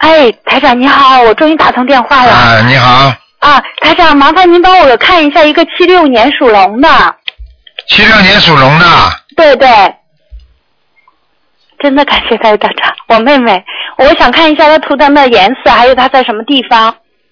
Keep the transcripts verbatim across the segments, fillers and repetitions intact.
哎，台长你好，我终于打通电话了。 啊，你好。 啊，台长，麻烦您帮我看一下一个七六年属龙的。 七六年属龙的。 对对。真的感谢台长，我妹妹，我想看一下她图腾的颜色，还有她在什么地方。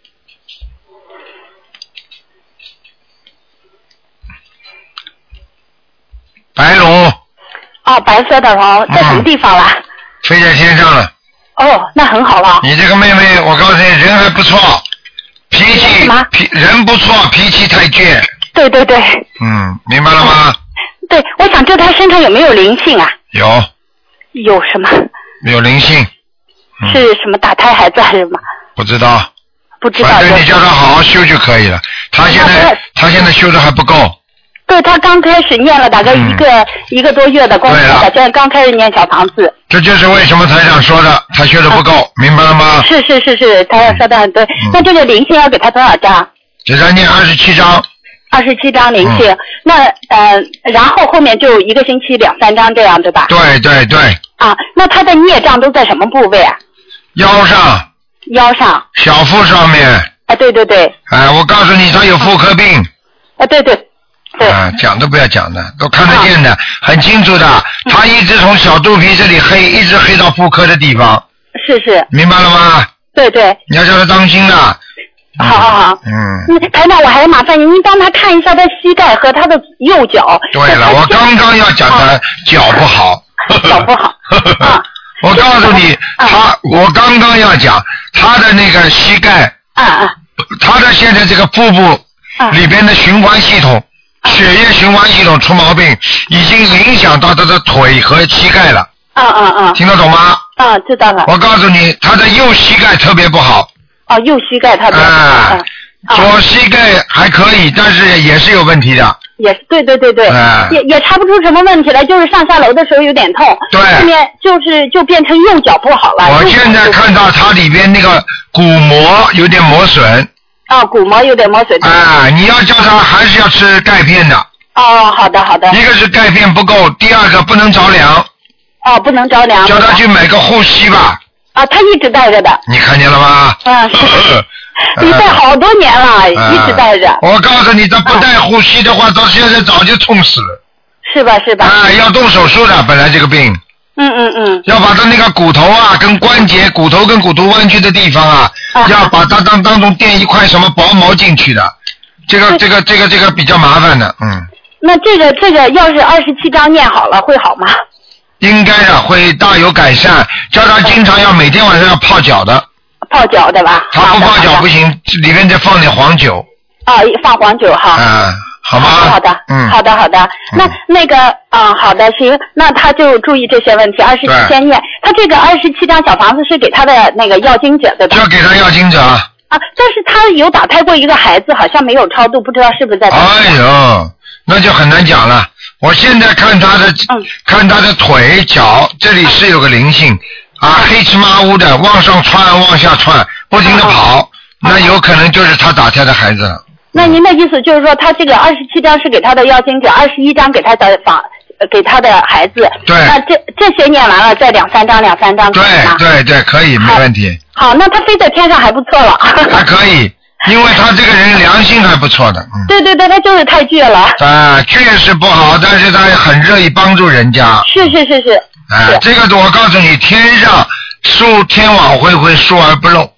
白龙。 哦，白色的龙，在什么地方啦？嗯、 飞在天上了。 哦，那很好了。 你这个妹妹，我告诉你，人还不错，脾气脾人不错，脾气太倔。 对对对。 嗯，明白了吗？ 嗯、对，我想知道她身上有没有灵性啊？ 有。 有什么？ 有灵性。 嗯、是什么打胎孩子还是什么？ 不知道。 不知道。 反正你叫她好好修就可以了。她现在她现在修的还不够。 对，他刚开始念了大概一个、嗯、一个多月的功夫，现在刚开始念小房子。 这就是为什么台长说的，他学的不够、啊，明白了吗？ 是是是是，台长说的很对、嗯。那这个灵性要给他多少张？ 给他念二十七张。 二十七张灵性，嗯、那呃，然后后面就一个星期两三张这样，对吧？ 对对对。 啊，那他的孽障都在什么部位啊？ 腰上。 腰上。 小腹上面。 啊，对对对。 哎，我告诉你，他有妇科病。 啊，对对。 啊，讲都不要讲的，都看得见的，啊、很清楚的。他一直从小肚皮这里黑，一直黑到妇科的地方。 是是。 明白了吗？ 对对。 你要叫他当心的。 嗯、好好好。嗯。台长，我还麻烦您，您帮他看一下他膝盖和他的右脚。 对了，我刚刚要讲他脚不好。 脚不好。啊。 我告诉你，他我刚刚要讲他的那个膝盖。 啊啊。 他的现在这个腹部里边的循环系统。血液循环系统出毛病，已经影响到他的腿和膝盖了。 啊啊啊！ 听得懂吗？ 啊，知道了。 我告诉你，他的右膝盖特别不好。 哦，右膝盖特别不好。 啊，左膝盖还可以，但是也是有问题的。 也是，对对对对。啊、也也查不出什么问题来，就是上下楼的时候有点痛。 对。 后面就是就变成右脚不好了。 我现在看到它里边那个骨膜有点磨损。 哦，骨膜有点磨损。 啊，你要叫他还是要吃钙片的。 哦，好的好的。 一个是钙片不够，第二个不能着凉。 哦，不能着凉。 叫他去买个护膝吧。 啊，他一直带着的。 你看见了吗？ 啊，是。你带好多年了，啊、一直带着。 我告诉你，他不带护膝的话，到现在早就痛死了。 是吧是吧？ 啊，要动手术的，本来这个病。 嗯嗯嗯。 要把他那个骨头啊，跟关节、骨头跟骨头弯曲的地方啊，啊要把它当当中垫一块什么薄膜进去的，这个这个这个这个比较麻烦的，嗯。 那这个这个要是二十七章念好了，会好吗？ 应该的，会大有改善。叫他经常要每天晚上要泡脚的。 泡脚的吧？ 他不泡脚不行，里面再放点黄酒。 哦，放黄酒哈。 啊。好吗？ 好的， 嗯， 好的，好的。那、嗯、那个，啊、嗯，好的，行，那他就注意这些问题。二十七天念，他这个二十七张小房子是给他的那个要经者，对吧？ 就给他要经者。啊， 但是他有打胎过一个孩子，好像没有超度，不知道是不是在。 哎呦，那就很难讲了。我现在看他的，嗯、看他的腿脚，这里是有个灵性，啊，啊黑漆麻乌的，往上窜，往下窜，不停的跑，啊、那有可能就是他打胎的孩子了。 那您的意思就是说，他这个二十七张是给他的要经者，二十一张给他的房，给他的孩子。 对。 那这这些念完了，再两三张，两三张。 对对对，可以，没问题。 好，那他飞在天上还不错了。 还可以，因为他这个人良心还不错的。嗯。 对对对，他就是太倔了。 啊，倔是不好，但是他很乐意帮助人家。 是是是是。 啊，这个我告诉你，天上疏天网恢恢，疏而不漏。